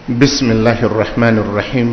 بسم الله الرحمن الرحيم.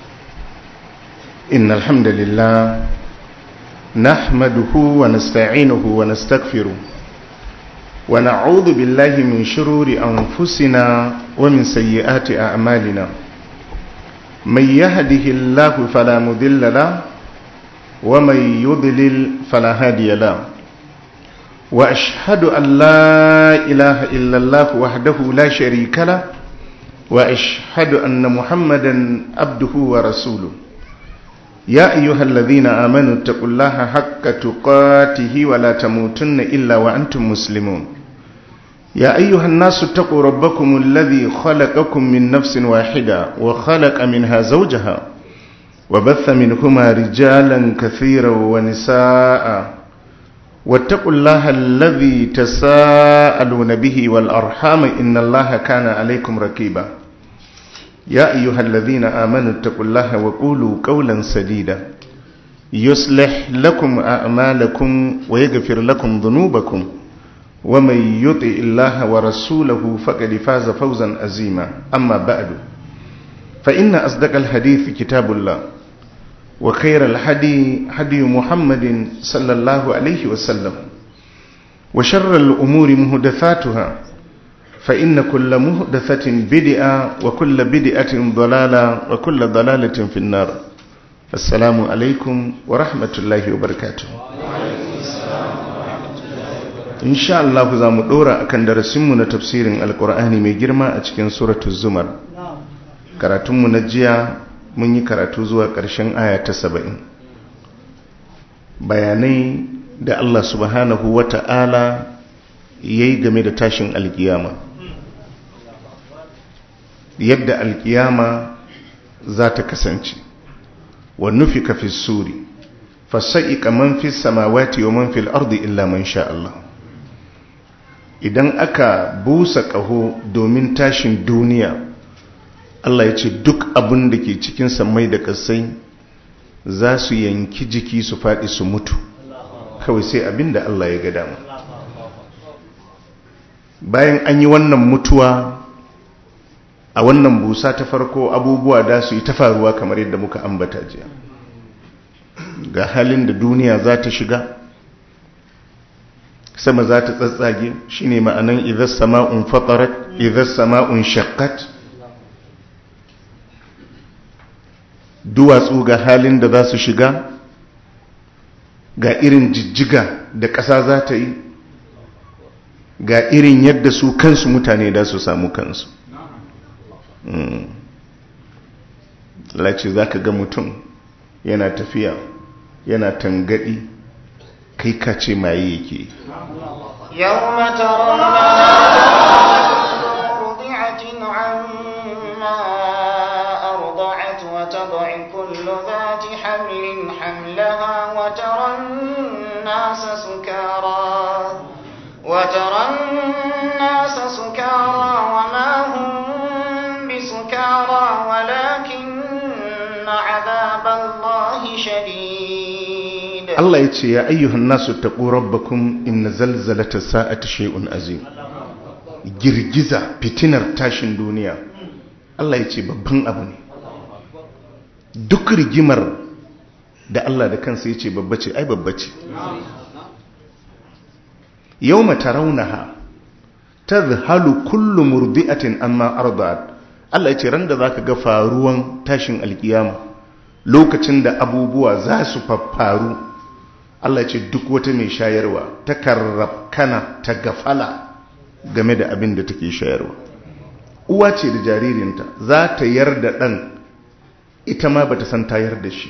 إن الحمد لله نحمده ونستعينه ونستغفره ونعوذ بالله من شرور أنفسنا ومن سيئات أعمالنا. من يهده الله فلا مضل له ومن يضلل فلا هادي له. وأشهد أن لا إله إلا الله وحده لا شريك له وأشهد أن محمدا عبده ورسوله. يا أيها الذين آمنوا اتقوا الله حق تقاته ولا تموتن إلا وأنتم مسلمون. يا أيها الناس اتقوا ربكم الذي خلقكم من نفس واحدة وخلق منها زوجها وبث منهما رجالا كثيرا ونساء واتقوا الله الذي تساءلون به والأرحام إن الله كان عليكم رقيبا. يا أيها الذين آمنوا اتقوا الله وقولوا قولا سديدا يصلح لكم أعمالكم ويغفر لكم ذنوبكم ومن يطع الله ورسوله فقد فاز فوزا عظيما. أما بعد فإن أصدق الحديث كتاب الله وخير الهدي هدي محمد صلى الله عليه وسلم وشر الأمور محدثاتها فإن كل محدثة بدعة وكل بدعة ضلالة وكل ضلالة في النار. السلام عليكم ورحمة الله وبركاته. إن شاء الله za mu dora akan darasinmu na tafsirin alkur'ani mai girma a cikin suratul zumar. Karatunmu na jiya mun yi karatu zuwa ƙarshen aya ta 70. Bayanai da Allah subhanahu wa ta'ala ya yi game da tashin alkiyama, yadda alkiyama za ta kasance. Wa nufika fi suri fasa'iqa man fi samawati wa man fil ardi illa man sha Allah. Idan aka busa ƙaho domin tashin duniya, Allah ya ce duk abin da ke cikin sammai da ƙasai za su yanki jiki su faɗi su mutu, kawai sai abin da Allah ya ga dama. Bayan an yi wannan mutuwa a wannan busa ta farko, abubuwa da su yi ta faruwa kamar yadda muka ambata jiya. Ga halin da duniya za ta shiga, sama za ta tsatsage, shine ma'anan idhas sama'un fatarat idhas sama'un shaqqat. Duwatsu ga halin da za su shiga, ga irin jijjiga da ƙasa za ta yi, ga irin yadda su kansu mutane da su samu kansu. Lace za ka ga mutum yana tafiya yana tangadi, kai ka ce maye yake. يوم ترونها مرضعة عما أرضعت وتضع كل ذات حمل حملها وترى الناس سكارى وما هم بسكارى ولكن عذاب الله شديد. Allah ya ce, ya ayyuhan nasu taqu rabbakum inna zalzalata sa'ati shay'un azim. Girgiza fitinar tashin duniya, Allah ya ce babban abu ne. Duk rigimar da Allah da kansa ya ce babba ce, ai babba ce. Yawma tarawnaha tadhhalu kullu murdi'atin amma arda'at. Allah ya ce ran da zaka ga faruwan tashin alkiyama, lokacin da abubuwa za su faffaru, Allah ya ce duk wata mai shayarwa ta karrabkana ta gafala game da abin da take shayarwa. Uwa ce da jaririnta za ta yarda ɗan, ita ma ba ta san ta yarda shi.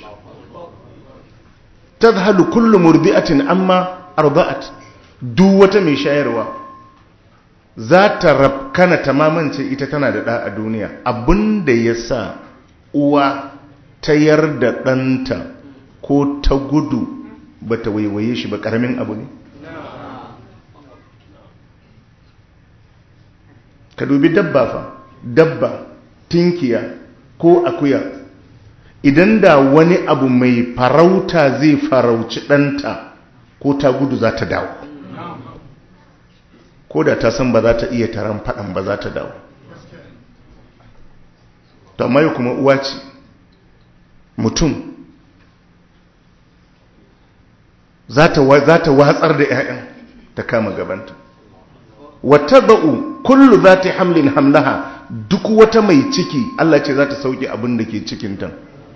Tadhalu kullu murdi'atin amma arda'at. Duk wata mai shayarwa za ta rabkana ta mamance ita tana da ɗa a duniya. Abinda ya sa uwa ta yarda ɗanta ko ta gudu ba ta waiwaye shi ba ƙaramin abu ne. Ka dubi dabba fa, dabba, tinkiya ko akuya, idan da wani abu mai farauta zai farauci ɗanta ko ta gudu za ta dawo, ko da ta san ba za ta iya taron faɗan ba za ta dawo. to amma kuma uwa ce mutum za ta watsar da 'ya'yan ta kama gabanta. Wata ba'u kullu za ta hamlin hamlaha, duk wata mai ciki Allah ce za ta sauke abin da ke cikinta.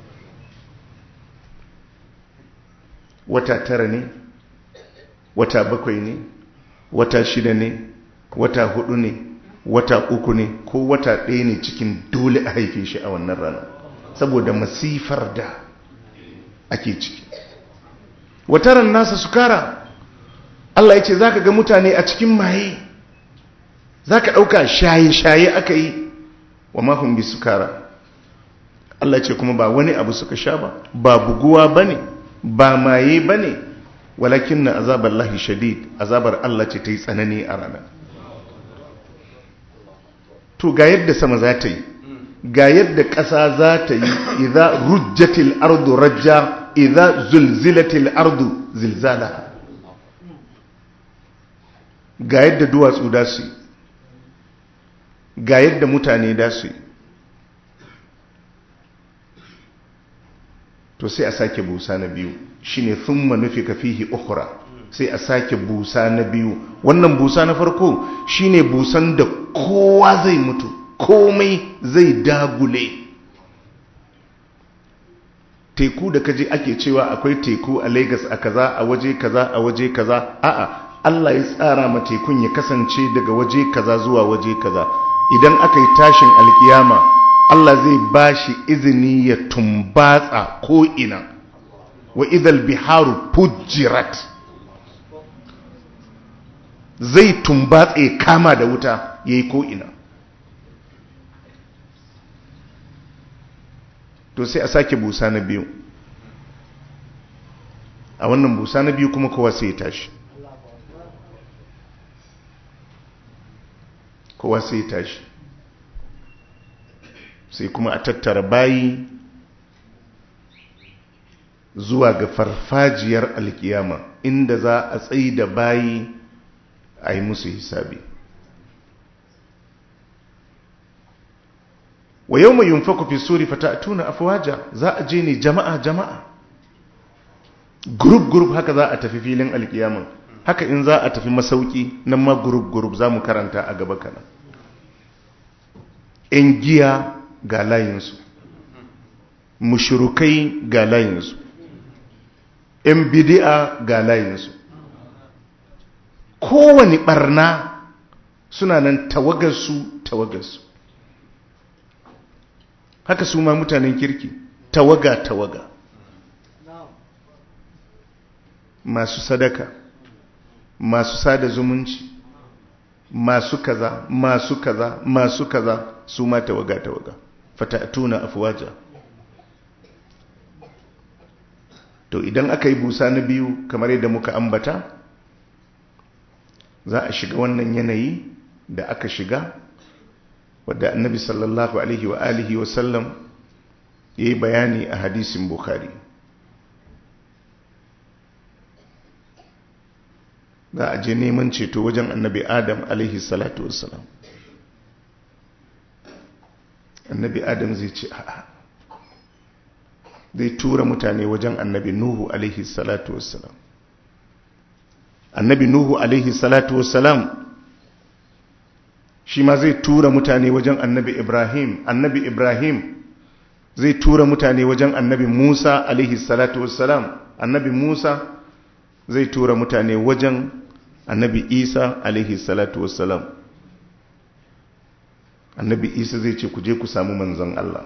Wata 9 ne, wata 7 ne, wata 6 ne, wata 4 ne, wata 3 ne, ko wata 1 ne cikin dole a haife shi a wannan rana, saboda masifar da ake ciki. Wataran nasa sukara, Allah ya ce za ka ga mutane a cikin maye, za ka ɗauka shaye-shaye aka yi, wa mahun bi sukara. Allah ya ce kuma ba wani abu suka sha ba buguwa ba ne, ba maye ba ne, walakin na azabar lahi shadid, azabar Allah ce ta yi tsanani a ranar. To ga yadda sama za ta yi, ga yadda ƙasa za ta yi, idza rujjatil ardu rajja, idza zulzilatil ardu zilzala. Ga yadda duwatsu da su yi, ga yadda mutane da su yi. To sai a sake busa na biyu, shine thumma nufika fihi ukhra, sai a sake busa na biyu. Wannan busa na farko shine busan da kowa zai mutu, komai zai dagule. Teku da kaje ake cewa akwai teku a Lagos a kaza, a waje kaza, a waje kaza, a'a, Allah ya tsara ma tekun ya kasance daga waje kaza zuwa waje kaza. Idan aka yi tashin alkiyama, Allah zai bashi izini ya tumbatsa ko ina. Wa idhal biharu fujirat, zai tumbatse kama da wuta yayi ko ina. To sai a sake busa na biyu. A wannan busa na biyu kuma kowa sai ya tashi, kowa sai ya tashi, sai kuma a tattara bayi zuwa ga farfajiyar alkiyama, inda za a tsayi da bayi a yi musu hisabi. Wa yawma yunfaku fi suri fata'tuna afwaja, za a je ne jama'a jama'a, group haka za a tafi filin alkiyama. Haka in za a tafi masauki nan ma group za mu karanta a gaba kana. In giya ga layinsu, mushrikai ga layinsu, in bid'a ga layinsu, kowani barna suna nan tawagarsu. Haka su ma mutanen kirki, tawaga, masu sadaka, masu sada zumunci, masu kaza, su ma tawaga, fata'tuna afwaja. To idan aka yi busa na biyu kamar yadda muka ambata, za a shiga wannan yanayi da aka shiga, wadda annabi sallallahu alaihi wa alihi wa sallam yayi bayani a hadisin Bukhari. Za a je neman ceto wajen annabi Adam alaihi salatu wassalam. Annabi Adam zai ce a'a, zai tura mutane wajen annabi Nuhu alaihi salatu wassalam. Annabi Nuhu alaihi salatu wassalam shi ma zai tura mutane wajen annabi Ibrahim zai tura mutane wajen annabi Musa alaihi salatu wassalam. Annabi Musa zai tura mutane wajen annabi Isa alaihi salatu wassalam. Annabi Isa zai ce ku je ku samu manzon Allah.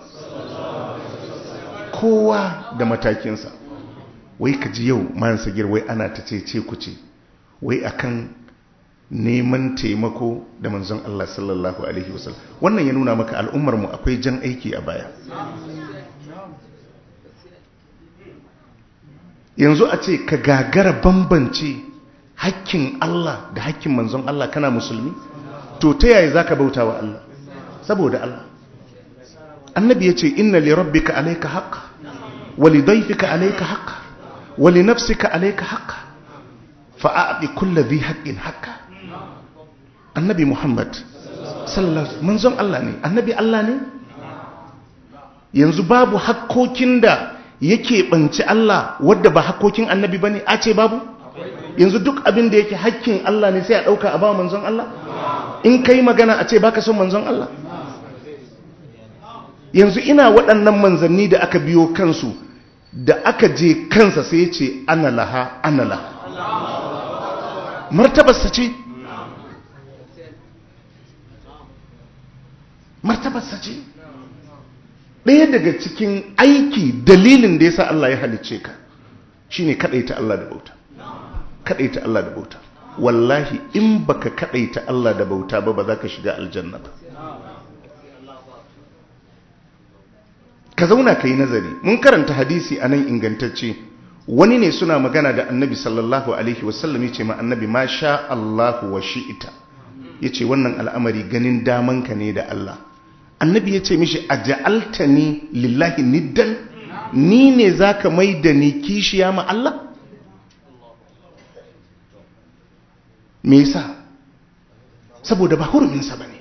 Kowa da matakinsa. Wai ka ji yau man sagir wai ana ta ce ku ce wai akan neman taimako da manzon Allah sallallahu alaihi wasallam. Wannan ya nuna maka al'ummar mu akwai jan aiki a baya. Yanzu a ce ka gagara bambance hakkin Allah da hakkin manzon Allah kana musulmi, to ta yaya zaka bauta wa Allah? Saboda Allah. Annabi yace inna li rabbika alayka haqqan wa li dayfika alayka haqqan wa li nafsika alayka haqqan fa'ati kulli dhi haqqin haqqan. Annabi Muhammad sallallahu alaihi wasallam manzon Allah ne, annabi Allah ne. yanzu babu hakkokin da yake banci Allah wadda ba hakkokin annabi bane a ce babu? Yanzu duk abin da yake hakkin Allah ne sai a dauka a ba manzon Allah? In kai magana a ce baka son manzon Allah? Yanzu ina waɗannan manzanni da aka biyo kansu da aka je kansa sai ya ce ana laha ana laha, martabarsa ce, martabarsa ce. Ɗaya daga cikin aiki dalilin da ya sa Allah ya halicce ka shine kaɗaita Allah da bauta, kaɗaita Allah da bauta. Wallahi in baka kaɗaita Allah da bauta ba za ka shiga aljanna ba. Ka zauna ka yi nazari. Mun karanta hadisi a nan ingantacce, wani ne suna magana da annabi sallallahu alaihi wasallam, ya ce ma annabi ma sha Allahu wa shi'ita, ya ce wannan al'amari ganin damanka ne da Allah. Annabi ya ce mishi a ja'altani lillahi niddan, ni ne za ka mai da ni kishiya ma Allah? Me yasa? Saboda ba huruminsa ba ne.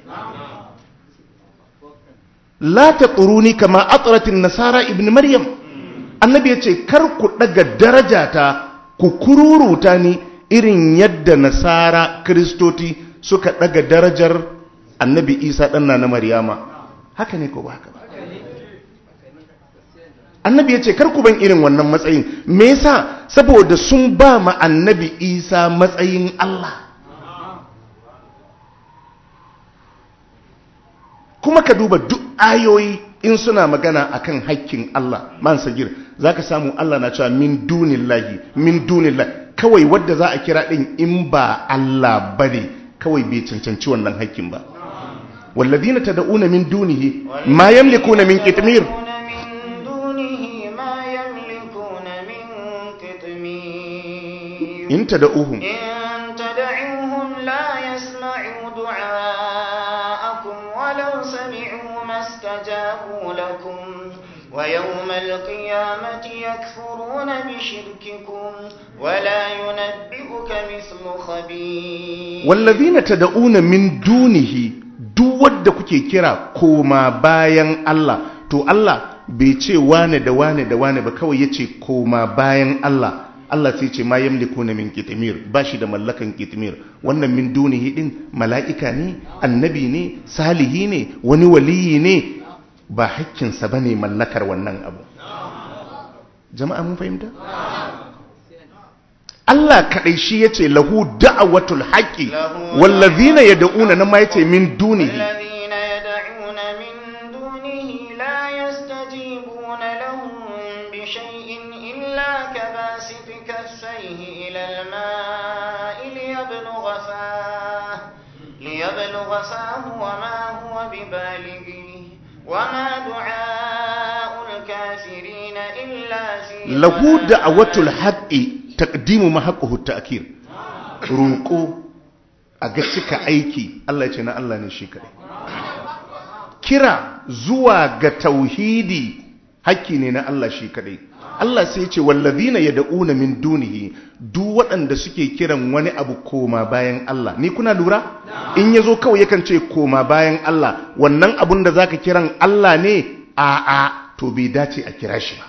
La taquruni kama atratin nasara ibn maryam. Annabi ya ce kar ku daga darajata ku kururuta ni irin yadda nasara kristoti suka daga darajar annabi Isa dan na Maryama. Haka ne ko ba haka ba? Annabi ya ce kar ku ban irin wannan matsayin. Me yasa? Saboda sun ba ma annabi Isa matsayin Allah. Kuma ka duba duk ayoyi in suna magana akan haƙƙin Allah, man sagir, zaka samu Allah na cewa min dunillahi, min dunillahi. Kawai wadda za a kira din in ba Allah bane, kawai bai cancanci wannan haƙƙin ba. والذين تدعون من دونه ما يملكون من قطمير إن تدعوهم لا يسمعوا دعاءكم ولو سمعوا ما استجابوا لكم ويوم القيامة يكفرون بشرككم ولا ينبئك مثل خبير. والذين تدعون من دونه duk wadda kuke kira koma bayan Allah, to Allah bai ce wane da wane da wane ba, kawai yace koma bayan Allah. Allah sai ce ma yamlikuna min qitmir, bashi da mallakan qitmir. Wannan min dunihi din mala'ika ne, annabi ne, salihi ne, wani waliyi ne, ba hakkin sa bane mallakar wannan abu. Jama'a mun fahimta? Allah kadai shi yace lahu da'watul haqqi wallazina yad'una nan ma yace min dunihi, wallazina yad'una min dunihi la yastajibuna lahum bi shay'in illa kabasiti kaffayhi ila al-ma'i liyablugha fahu wa ma huwa bibalighi wa ma du'a'ul kafirin illa fi lahu da'watul haqqi taqdimu ma haqquhu ta'khir. Roƙo a ga cika aiki, Allah ya ce na Allah ne shi kadai. Kira zuwa ga tauhidi haƙƙi ne na Allah shi kadai. Allah sai ya ce wallazina yad'una min dunihi, duk waɗanda suke kiran wani abu koma bayan Allah. Ni kuna lura? In yazo kawai yakan ce koma bayan Allah, wannan abun da zaka kiran Allah ne? A'a, to bai dace a kira shi ba.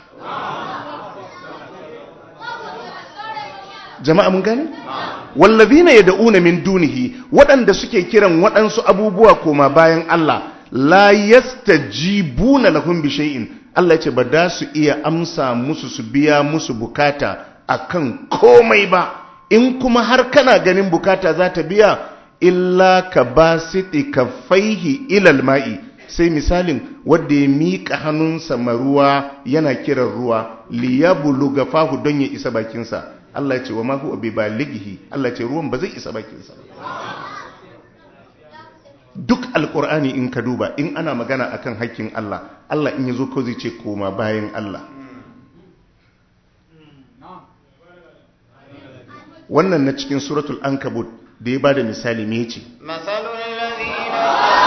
Jama'a mun gane? Wallazina yad'una min dunihi, waɗanda suke kiran waɗansu abubuwa koma bayan Allah, la yastajibuna lahum bi shay'in. Allah yace ba da su iya amsa musu su biya musu bukata akan komai ba. In kuma har kana ganin bukata za ta biya, illa kabasiti kaffaihi ila alma'i, sai misalin wanda ya mika hannunsa maruwa yana kiran ruwa liyabluga fahu don ya isa bakinsa. Allah ya ce wa ma huwa bibalighi, Allah ya ce ruwan ba zai isa bakinsa. Duk alqur'ani in ka duba, in ana magana akan haƙƙin Allah, Allah in yazo ko zai ce koma bayan Allah. Wannan na cikin suratul ankabut da ya bada misali me yace? Masalul ladina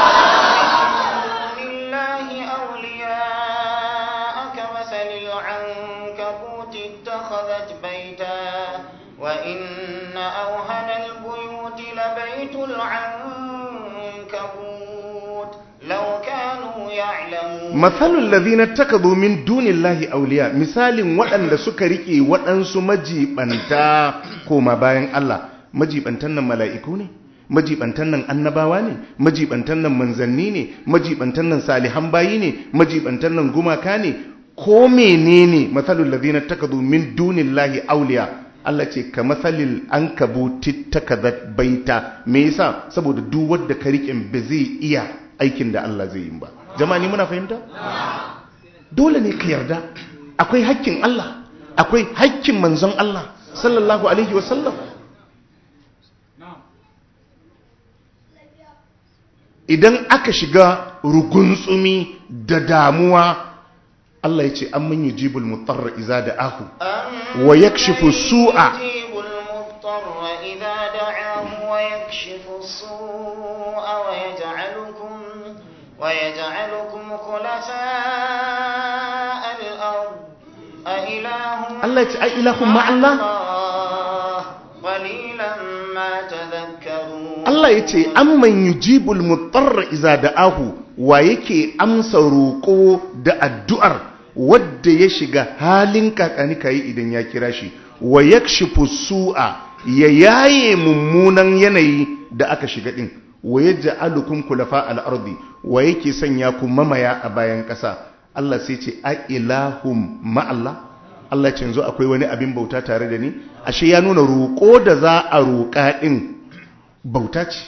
lillahi awliya'a kamasalil ankabut ittakhadhat baytan wa inna awhanal buyuti labaytul ankabut law kanu ya'lamun. mathalul ladhina takadu min dunillahi awliya, misalin waɗanda suka rike waɗansu majibanta koma bayan Allah. Majibantan nan mala'iku ne, majibantan nan annabawa ne, majibantan nan manzanni ne, majibantan nan salihan bayi ne, majibantan nan gumaka ne, ko menene mathalul ladhina takadu min dunillahi awliya. Allah ce ka mathalil ankabuti takadat baita. Me yasa? Saboda duk wanda ka rike ba zai iya aikin da Allah zai yi ba. Jama'a ni muna fahimta? Dole ne ka yarda akwai hakkin Allah, akwai hakkin manzon Allah sallallahu alaihi wasallam. Idan aka shiga ruguntsumi da damuwa, Allah ya ce an man yujibul mutarra iza da'ahu wa yakshifu su'a. ويجعلكم خلفاء الأرض أإله الله يتعي إله مع الله قليلا ما تذكرون. الله يتعي أمن يجيب المضطر إذا دعاه ويكي أمس روكو دا الدؤر ود يشغى حالين كاكاني كاي إذن يكراشي ويكشف السوء يياي ممونا يني دا أكشغتين ويجعلكم خلفاء الأرض wa yake sanya ku mamaya a bayan ƙasa. Allah sai ce a ilahum ma'allah. Allah ce yanzu akwai wani abin bauta tare da ni. Ashe ya nuna roƙo da za a roƙa ɗin bauta ce.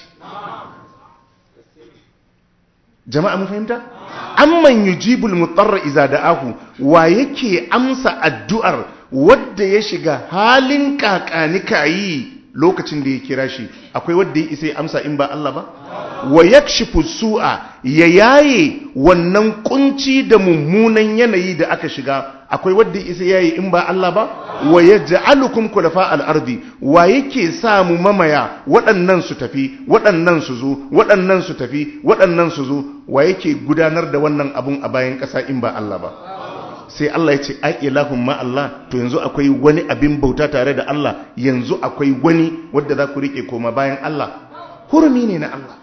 Jama'a mun fahimta? Amman yujibul mutarra iza da'ahu, wa yake amsa addu'ar wadda ya shiga halin kakanikayi lokacin da ya kira shi. Akwai wadda ya isa ya amsa in ba Allah ba? Wa yakshifu su'a, ya yaye wannan kunci da mummunan yanayi da aka shiga. Akwai wadda isa yayi in ba Allah ba? Wa yaj'alukum khulafa al-ardi, wa yake sa mu mamaya, waɗannan su tafi, waɗannan su zo, waɗannan su tafi, waɗannan su zo. Wa yake gudanar da wannan abun a bayan ƙasa in ba Allah ba? Sai Allah ya ce ai ilahun ma Allah. To yanzu akwai wani abin bauta tare da Allah, yanzu akwai wani wadda za ku rike koma bayan Allah. Hurumi ne na Allah,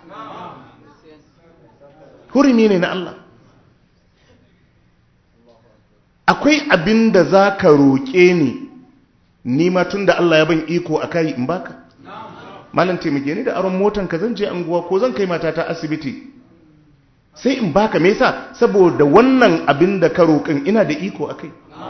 hurumi ne na Allah. Akwai abin da za ka roƙe ni ma tun da Allah ya ban iko a kai in baka. Malam taimake ni da aron motan ka, zan je anguwa ko zan kai matata asibiti, sai in baka. Me yasa? Saboda wannan abin da ka roƙin ina da iko a kai.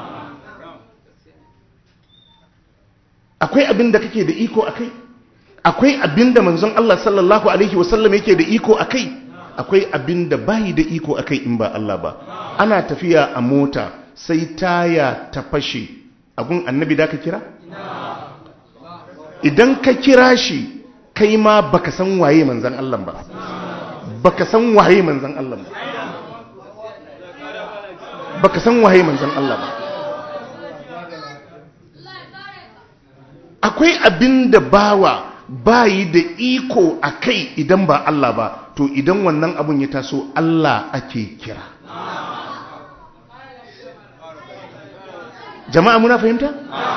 Akwai abin da kake da iko a kai, akwai abin da manzon Allah sallallahu alaihi wasallam yake da iko a kai, akwai abin da bayi da iko a kai in ba Allah ba. Ana tafiya a mota sai taya ta fashe, abun annabi da ka kira? Idan ka kira shi kai ma baka san waye manzon Allah ba, baka san waye manzon Allah ba, baka san waye manzon Allah ba. Akwai abin da bawa bayi da iko a kai idan ba Allah ba, to idan wannan abun ya taso Allah ake kira. Jama'a muna fahimta?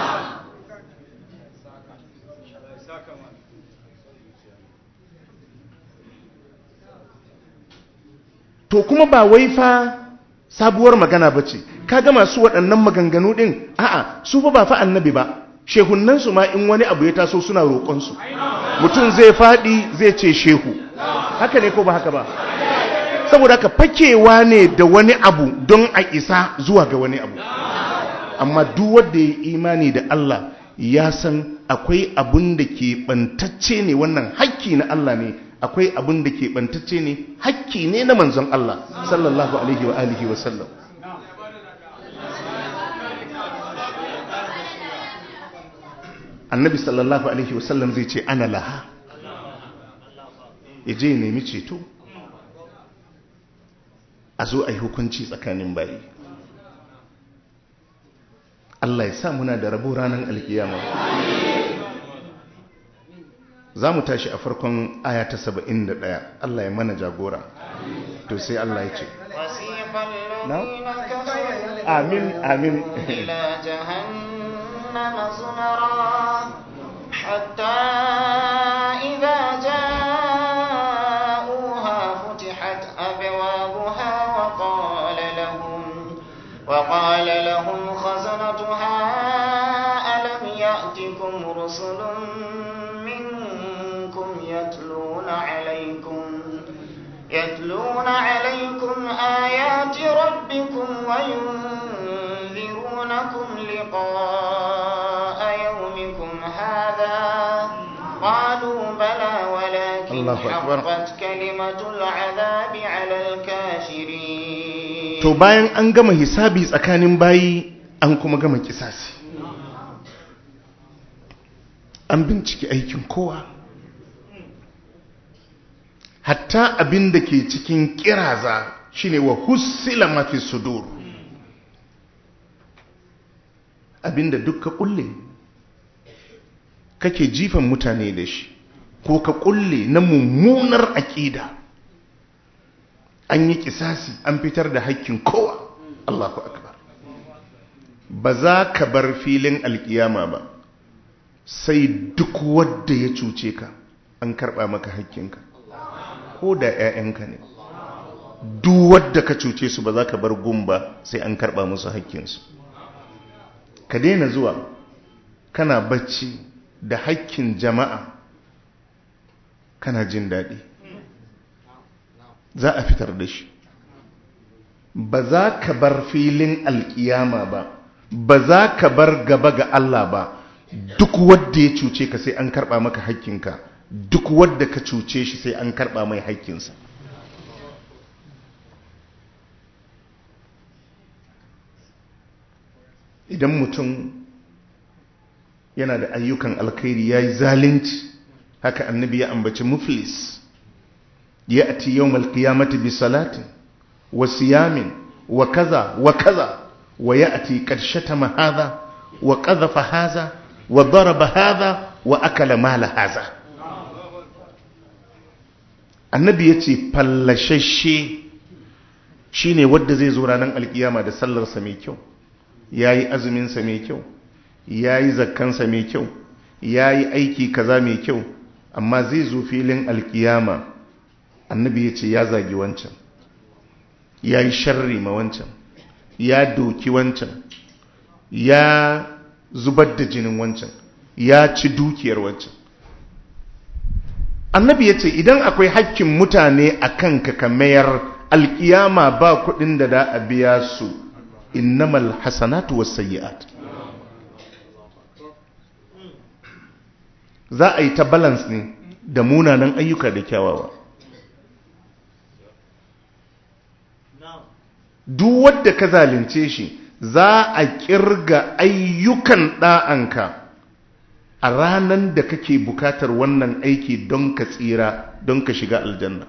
To kuma ba wai fa sabuwar magana bace. Kaga masu waɗannan maganganu din, a'a, su ba fa annabi ba. Shehunansu ma in wani abu ya taso suna roƙonsu. Mutum zai faɗi zai ce shehu. Haka ne ko ba haka ba? Saboda haka fakewa ne da wani abu don a isa zuwa ga wani abu. Amma duk wanda ya imani da Allah ya san akwai abun da ke bantacce ne, wannan hakki na Allah ne. Akwai abun da ke bantacce ne, hakki ne na manzon Allah sallallahu alaihi wa alihi wa sallam. Annabi sallallahu alaihi wa sallam zai ce ana laha, ya je nemi ceto, a zo a yi hukunci tsakanin bayi. Allah ya sa muna da rabo ranar alkiyama. Za mu tashi a farkon aya ta 71. Allah ya mana jagora. To sai Allah ya ce, amin amin. حتى إذا جاءوها فتحت أبوابها وقال وقال لهم خزنتها ألم يأتكم رسل منكم يتلون عليكم آيات ربكم وينذرونكم لقاء يومكم هذا قالوا بلى ولكن حقت كلمة العذاب على الكافرين. to bayan an gama hisabi tsakanin bayi an kuma gama kisasi, an binciki aikin kowa, hatta abin da ke cikin kiraza shine wa husila mafi sudur, abin da duk ka kulle kake jifan mutane da shi ko ka kulle na mummunar aƙida, an yi kisasi, an fitar da haƙƙin kowa. Allahu akbar. Ba za ka bar filin alƙiyama ba sai duk wanda ya cuce ka an karɓa maka haƙƙinka, ko da 'ya'yanka ne. Duk wanda ka cuce su ba za ka bar gumba sai an karɓa musu haƙƙinsu. Ka daina zuwa kana bacci da haƙƙin jama'a kana jin daɗi, za a fitar da shi. Ba za ka bar filin alƙiyama ba za ka bar gaba ga Allah ba. Duk wanda ya cuce ka sai an karɓa maka haƙƙinka, duk wanda ka cuce shi sai an karɓa mai haƙƙinsa. Idan mutum yana da ayyukan alkhairi ya yi zalunci, haka annabi ya ambaci muflis, ya ati yawmal qiyamati bi salatin wa siyamin wa kaza wa kaza wa ya ati qad shatama hadha wa qadhafa hadha wa daraba hadha wa akala mala hadha. Annabi yace fallashashe shine wanda zai zo ranar alkiyama da sallarsa mai kyau, yayi azumin sa mai kyau, yayi zakkan sa mai kyau, yayi aiki kaza mai kyau, amma zai zo filin alkiyama. Annabi yace ya zagi wancan, yayi sharri ma wancan, ya doki wancan, ya zubar da jinin wancan, ya ci dukiyar wancan. Annabi yace idan akwai hakkin mutane akan ka mayar, alkiyama ba kudin da a biya su, innamal hasanatu was sayyi'at. Za a yi ta balance ne da munanan ayyuka da kyawawa. Duk wanda ka zalunce shi za a kirga ayyukan da'anka a ranan da kake bukatar wannan aiki don ka tsira, don ka shiga aljanna.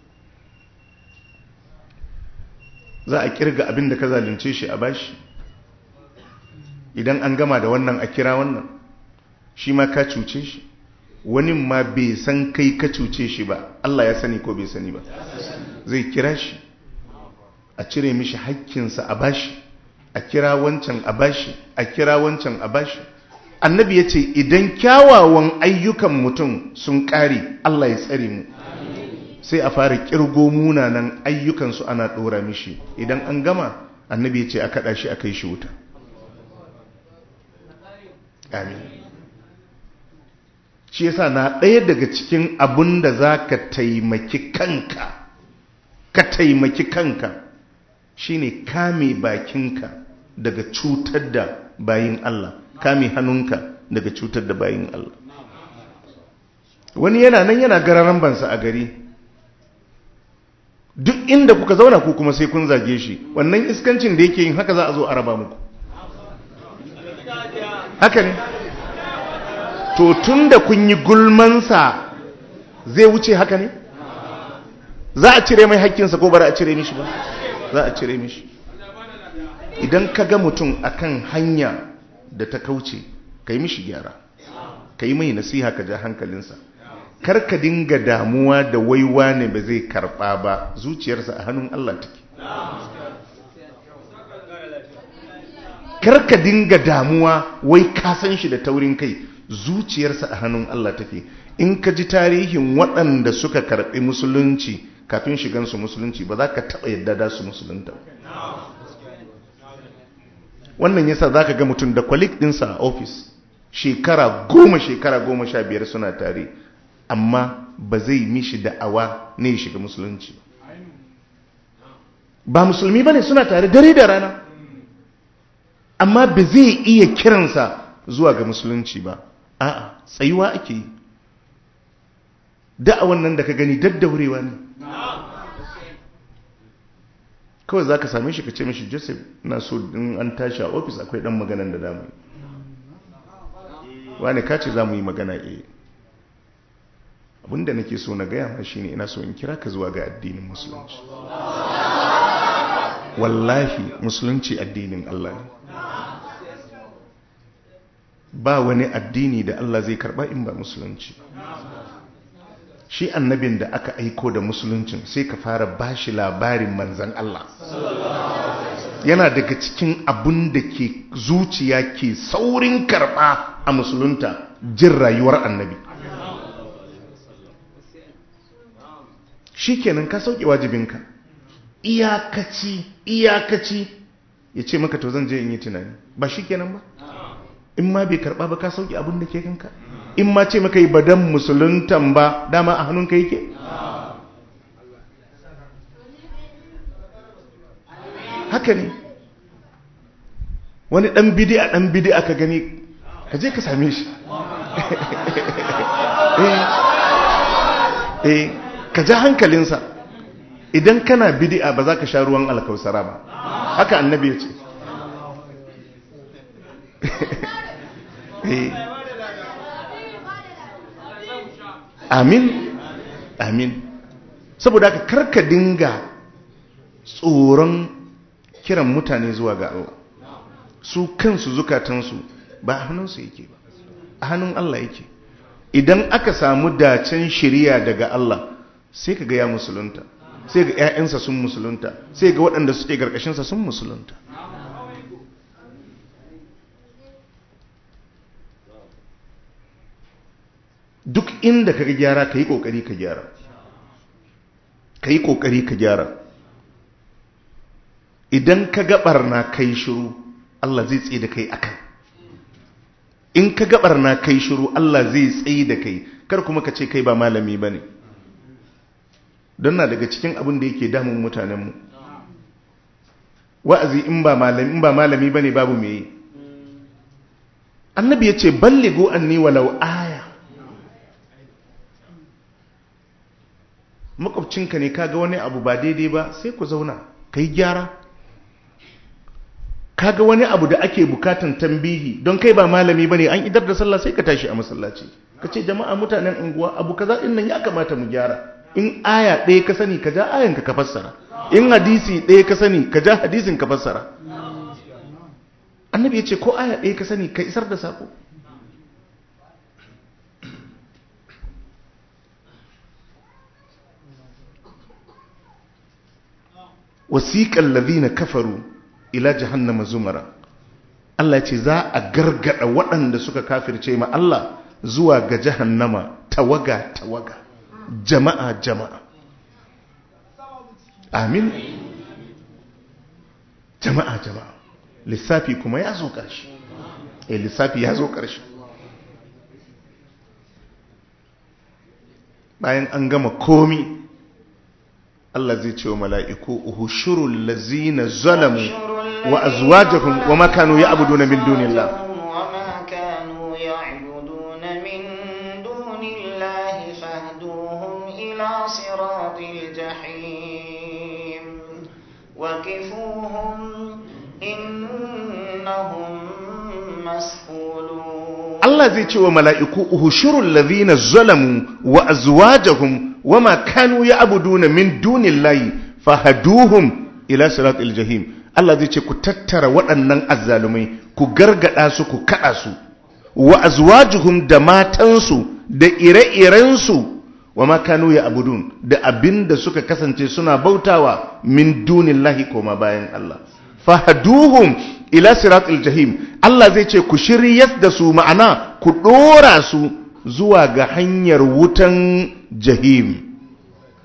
Za a kirga abin da ka zalunce shi a bashi. Idan an gama da wannan a kira wannan, shi ma ka cuce shi, wani ma bai san kai ka cuce shi ba, Allah ya sani ko bai sani ba, zai kira shi a cire mishi hakkinsa a bashi, a kira wancan a bashi, a kira wancan a bashi. Annabi ya ce idan kyawawan ayyukan mutum sun ƙare, Allah ya tsare mu, sai a fara kirgo munanan ayyukansu ana ɗora mishi. Idan an gama, annabi ya ce a kaɗa shi a kai shi wuta. Amin. Shi yasa na ɗaya daga cikin abun da za ka taimaki kanka, shine kame bakinka daga cutar da bayin Allah, kame hannunka daga cutar da bayin Allah. Wani yana nan yana gararan bansa a gari, duk inda kuka zauna ku kuma sai kun zage shi. Wannan iskancin da yake yin haka za a zo a raba muku. Haka ne? To tun da kun yi gulmansa zai wuce haka ne? Za a cire mai haƙƙinsa ko bara a cire mishi ba? Za a cire mishi. Idan ka ga mutum akan hanya da ta kauce, ka yi mishi gyara, ka yi mai nasiha, ka ja hankalinsa. Kar ka dinga damuwa da waiwa ne ba zai karɓa ba, zuciyarsa a hannun Allah take. Kar ka dinga damuwa wai ka san shi da taurin kai, zuciyarsa a hannun Allah take. In ka ji tarihin waɗanda suka karɓi musulunci kafin shigansu musulunci, ba za ka taɓa yadda da su musulunta. wannan yasa zaka ga mutum da colleague dinsa a office shekara 15 suna tare amma ba zai mishi da'awa ne ya shiga musulunci ba musulmi bane suna tare dare da rana amma ba zai iya kiransa zuwa ga musulunci ba. A'a, tsayuwa ake yi. Da'awan nan da ka gani daddaurewa ne. Kawai za ka same shi ka ce mishi, Joseph na so in an tashi a ofis akwai dan maganan da damu. Wane ka ce za mu yi magana abinda nake so na gaya ma shi ne ina so in kira ka zuwa ga addinin musulunci. Wallahi musulunci addinin Allah ne. Ba wani addini da Allah zai karba in ba musulunci. Shi annabin da aka aiko da musuluncin sai ka fara bashi labarin manzan Allah. Yana daga cikin abun da ke zuciya ke saurin karba a musulunta jin rayuwar annabi. Shi kenan ka sauke wajibinka. Iyakaci ya ce maka to zan je in yi tunani. Ba shi kenan ba? In ma bai karba ba ka sauke abin da ke kanka. In ma ce maka yi badan musuluntan ba dama a hannunka yake. Haka ne wani dan bidi'a ka gani ka je ka same shi ka ja hankalinsa. Idan kana bidi'a ba za ka sha ruwan alkausara ba. Haka annabi ya ce. Amin. Saboda haka karka dinga tsoron kiran mutane zuwa ga Allah. Su kansu zukatansu ba a hannunsu yake ba, a hannun Allah yake. Idan aka samu dacen shiriya daga Allah sai ka ga ya musulunta, sai ga 'ya'yansa sun musulunta, sai ga waɗanda suke ƙarƙashinsa sun musulunta. Duk inda ka ga gyara ka yi ƙoƙari ka gyara, ka yi ƙoƙari ka gyara. Idan ka ga ɓarna kai shiru Allah zai tsaye da kai akan. In ka ga ɓarna kai shiru Allah zai tsaye da kai. Kar kuma ka ce kai ba malami ba ne. Don na daga cikin abin da yake damun mutanenmu, wa'azi in ba malami ba ne babu me yi. Annabi ya ce ballighu anni walau aya. Makwabcinka ne kaga wani abu ba daidai ba sai ku zauna kai gyara. Kaga wani abu da ake bukatan tambihi don kai ba malami bane, an idar da sallah sai ka tashi a masallaci ka ce jama'a mutanen unguwa abu kaza din nan ya kamata mu gyara. In aya ɗaya ka sani ka ja ayanka ka fassara, in hadisi ɗaya ka sani ka ja hadisin ka fassara. Annabi ya ce ko aya ɗaya ka sani ka isar da sako. wasiqal ladina kafaru ila jahannama zumara. Allah ce za a gargada waɗanda suka kafirce ma Allah zuwa ga jahannama tawaga, jama'a. Amin. Jama'a. Lissafi kuma ya zo ƙarshe. Lissafi ya zo ƙarshe. Bayan an gama komi, Allah zai ce wa mala'iku, uhushurul lazina zalamu wa azwajahum wa ma kanu ya'buduna min dunillah. صراط الجحيم وقفوهم إنهم مسؤولون. الله زي تشوى ملائكو احشروا الذين ظلموا وأزواجهم وما كانوا يعبدون من دون الله فهدوهم إلى صراط الجحيم. الله زي تشوى كتتر وأنن الظالمين كغرغداسو ككأسو وأزواجهم دماتنسو da ire-irensu wa ma kanu ya abudun da abinda suka kasance suna bautawa min dunillahi koma bayan Allah. Fahaduhum ila siratil jahim. Allah zai ce ku shiryas da su, ma'ana ku dora su zuwa ga hanyar wutan jahim.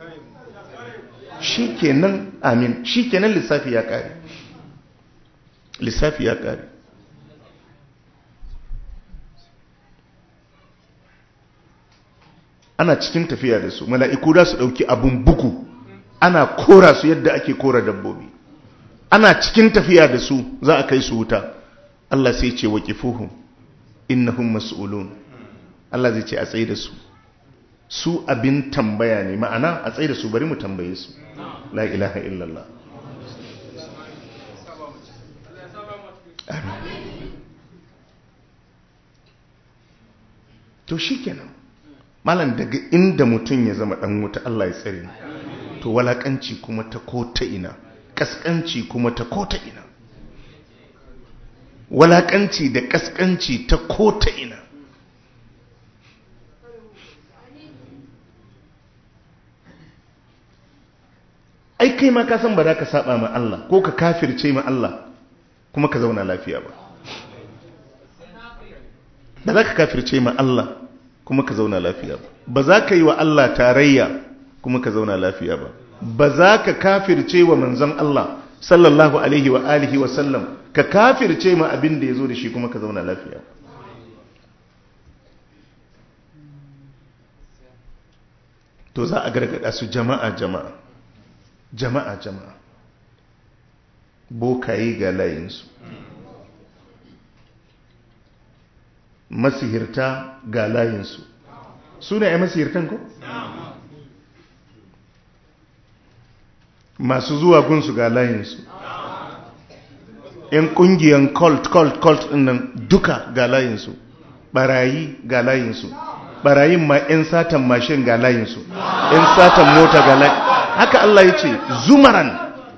Shikenan, amin. Shikenan lissafi ya kare. lissafi ya kare. Ana cikin tafiya da su, mala'iku da su ɗauki abun bugu ana kora su yadda ake kora dabbobi. Ana cikin tafiya da su za a kai su wuta. Allah sai ce waqifuhum innahum mas'ulun. Allah zai ce a tsaye da su, su abin tambaya ne, ma'ana a tsaye da su, bari mu tambaye su. La ilaha illallah. Amin. To shikenan malam, daga inda mutum ya zama dan wuta Allah ya tsare ni, to walakanci kuma ta ko ta ina, kaskanci kuma ta ko ta ina, walakanci da kaskanci ta ko ta ina. Ai kai ma ka san ba za ka saba ma Allah ko ka kafirce ma Allah kuma ka zauna lafiya ba. Ba za ka kafirce ma Allah kuma ka zauna lafiya ba. Ba za ka yi wa Allah tarayya kuma ka zauna lafiya ba. Ba za ka kafirce wa manzon Allah sallallahu alaihi wa alihi wa sallam, ka kafirce ma abin da ya zo da shi kuma ka zauna lafiya. To za a gargada su jama'a jama'a jama'a jama'a. Bokaye ga layinsu, masihirta ga layinsu. Su ne ai masihirtan ko? Masu zuwa gunsu ga layinsu. ‘Yan ƙungiyan cult ɗin nan duka ga layinsu. Barayi ga layinsu. Barayin ma ‘yan satan mashin ga layinsu. ‘Yan satan mota ga layinsu. Haka Allah ya ce zumaran.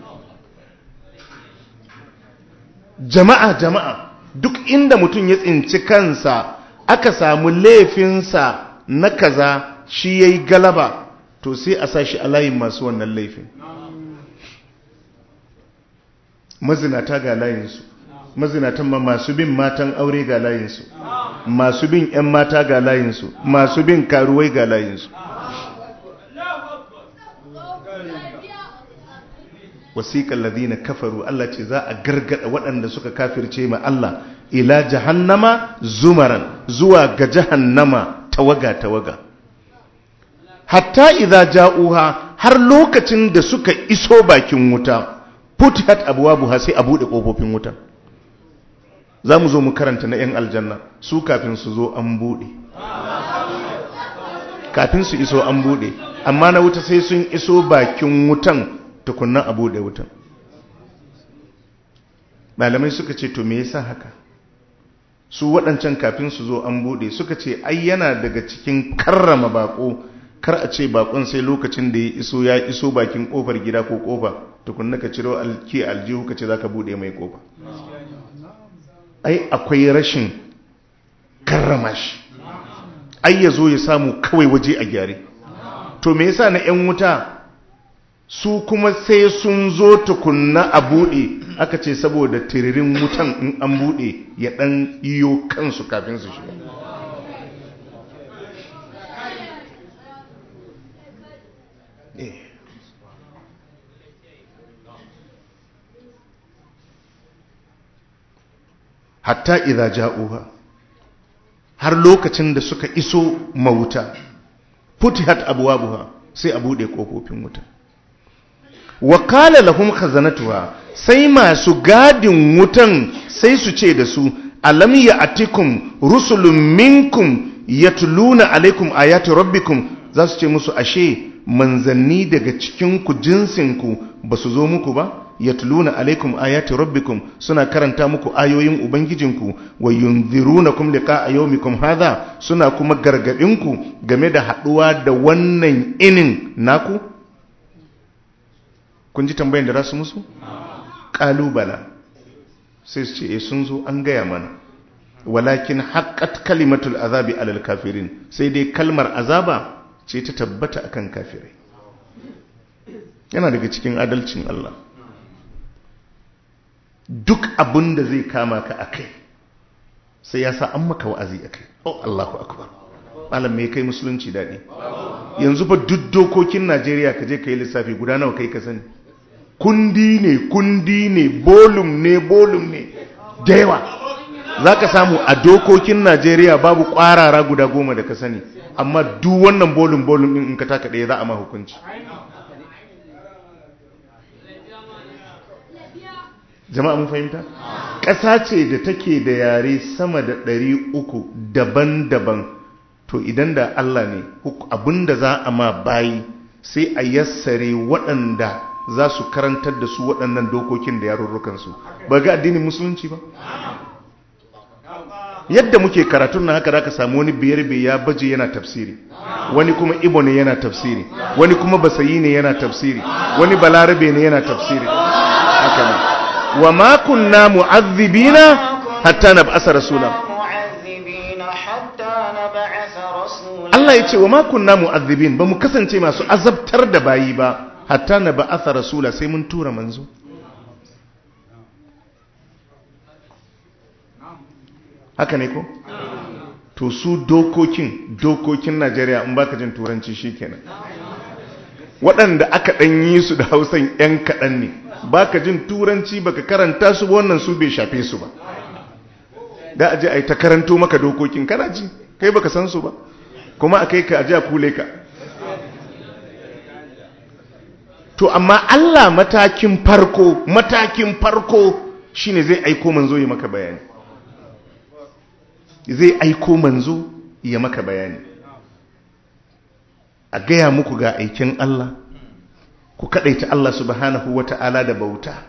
Jama'a jama'a, duk inda mutum ya tsinci kansa aka samu laifinsa na kaza shi yayi galaba, to sai a sashi a layin masu wannan laifin. Mazinata ga layinsu, mazinatan ma masu bin matan aure ga layinsu, masu bin 'yan mata ga layinsu, masu bin karuwai ga layinsu. Wasiƙar ladina kafaru, Allah ce za a gargada waɗanda suka kafirce ma Allah ila jahannama zumaran, zuwa ga jahannama tawaga tawaga. Hatta idza ja'uha, har lokacin da suka iso bakin wuta, futihat abwabuha, sai a bude kofofin wuta. Zamu zo mu karanta na 'yan aljanna, su kafin su zo an bude, kafin su iso an bude, amma na wuta sai sun iso bakin wutan tukunna abu da wutan. Malamai suka ce to me yasa haka? Su waɗancan kafin su zo an bude, suka ce ai yana daga cikin karrama bako, kar a ce bakon sai lokacin da ya iso bakin kofar gida ko kofa tukunna ka ciro aljihu ka ce zaka bude mai kofa. Ai akwai rashin karrama shi. Ai yazo ya samu kawai waje a gyare. To me yasa na 'yan wuta su kuma sai sun zo tukunna a buɗe? Aka ce saboda tiririn wutan in an buɗe ya ɗan iyo kansu kafin su shiga. Hatta idza ja'uha, har lokacin da suka iso mawuta, futihat abwabuha, sai a buɗe kofofin wuta. Wa qala lahum khazanatuha, sai masu gadin wutan sai su ce da su, alam ya'tikum rusulun minkum yatluna alaikum ayati rabbikum. Za su ce musu, ashe manzanni daga cikin ku jinsin ku basu zo muku ba? yatluna alaikum ayati rabbikum, suna karanta muku ayoyin ubangijinku. Wa yunzirunakum liqa'a yawmikum hadha, suna kuma gargadinku game da haduwa da wannan inin naku. Kun ji tambayin da rasu musu? Kalubala. Sai su ce sun zo an gaya mana, walakin haqqat kalimatul azabi alal kafirin, sai dai kalmar azaba ce ta tabbata akan kafirai. Yana daga cikin adalcin Allah, duk abin da zai kama ka akai sai ya sa an maka wa'azi akai. Oh Allahu akbar. Malam me kai musulunci dadi? Yanzu fa duk dokokin Najeriya ka je kai lissafi guda nawa kai ka sani? Kundi ne, bolum ne. da yawa. Za ka samu a dokokin Najeriya babu ƙwarara guda 10 da ka sani, amma duk wannan bolin ɗin in ka taka ɗaya za a ma hukunci. Jama'a mun fahimta? Ƙasa ce da take da yare sama da 300 daban-daban, to idan da Allah ne abinda za a ma bayi sai a yassare waɗanda za su karantar da su waɗannan dokokin da yarurrukansu. Ba ga addinin musulunci ba? Yadda muke karatun na haka za ka samu wani biyarbe ya baje yana tafsiri, wani kuma ibo ne yana tafsiri, wani kuma basayi ne yana tafsiri, wani balarabe ne yana tafsiri. Haka ne. Wa ma kunna mu'adhibina hatta nab'asa rasula. Allah ya ce wa ma kunna mu'adhibin, ba mu kasance masu azabtar da bayi ba hatta nab'asa rasula, sai mun tura manzo. Haka ne ko? To su dokokin Najeriya in baka jin turanci shikenan. Waɗanda aka ɗan yi su da Hausan ‘yan kaɗan ne, baka jin turanci baka karanta su wannan su bai shafe su ba. Da aje a yi ta karanto maka dokokin kana ji, kai baka san su ba, kuma a kai ka aje a kule ka. To amma Allah matakin farko shine zai aiko manzo ya maka bayani. Zai aiko manzo ya maka bayani, a gaya muku ga aikin Allah, ku kadaita Allah subhanahu wata'ala da bauta.